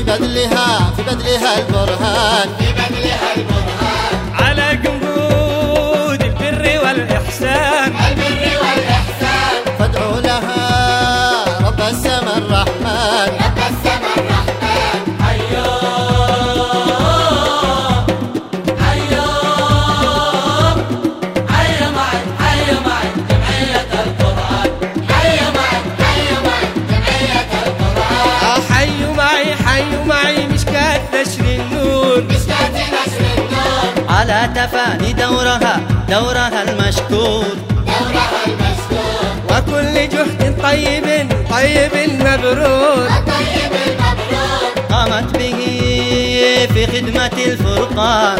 بذلها البرهان على جهود البر والإحسان فادعوا لها رب السماء الرحمن على تفاني دورها المشكور وكل جهد طيب مبرور قامت به في خدمة الفرقان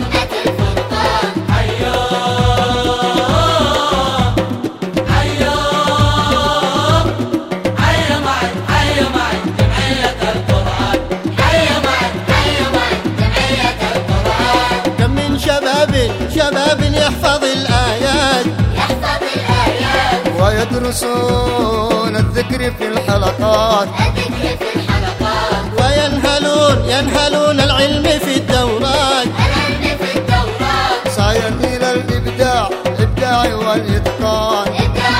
شباب يحفظ الآيات ويدرسون الذكر في الحلقات وينهلون العلم في الدورات سعيا إلى الإبداع والإتقان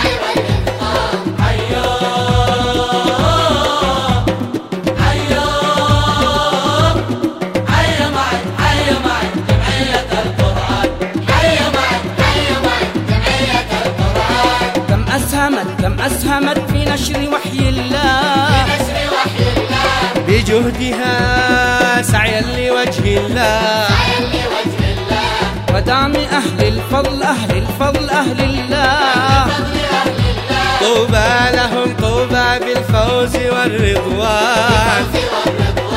كم أسهمت في نشر وحي الله بجهدها سعيا لوجه الله ودعم أهل الفضل أهل الله طوبى لهم طوبى بالفوز والرضوان